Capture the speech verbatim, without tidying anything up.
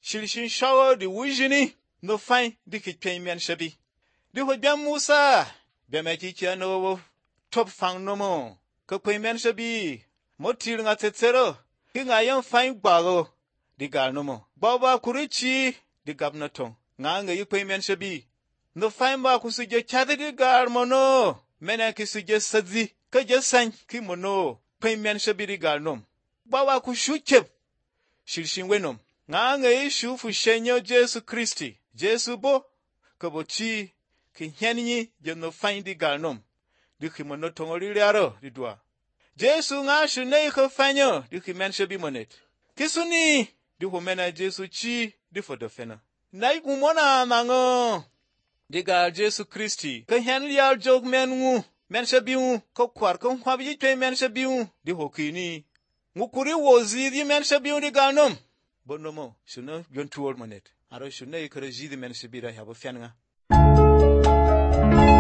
Shilishin shawo di wujini no fain di kitpen men shabi. Di ho biam Musa, biam aki no top fang no mo. Ko kwen men shabi, motir nga tsetsero, ki nga yang fain gbago di gal no mo. Baba kurichi di gab na tong. Nga nga yikwen men shabi. No fain ba kusuje chade di gal mo no. Mena ki suje sadzi, ka jasan ki mo no. Kwen men shabi di gal nom. Baba kushukep. Shilishin wenom. Nga nga ishu fu shenyo Jesu Kristi. Jesu bo, kabo chi, ki nyanyi jono fain di gal nom. Di ki mono tongoli liaro di dua. Jesu nga shu nei ko fanyo di ki men shabi monet. Kisuni di ho mena Jesu chi di fodo fena. Nai kumona mango. Di gal Jesu Kristi. Ka hen liar jog men ngu. Men shabi ngu. Ko kwar ko hwabi jitwe men shabi ngu. Di ho kini. Ngukuri wozi di men shabi ngu di gal nom. Bono mo, shuna yon tuwol monet. Aro shuna ikara jidi men shabi ra habo fian nga.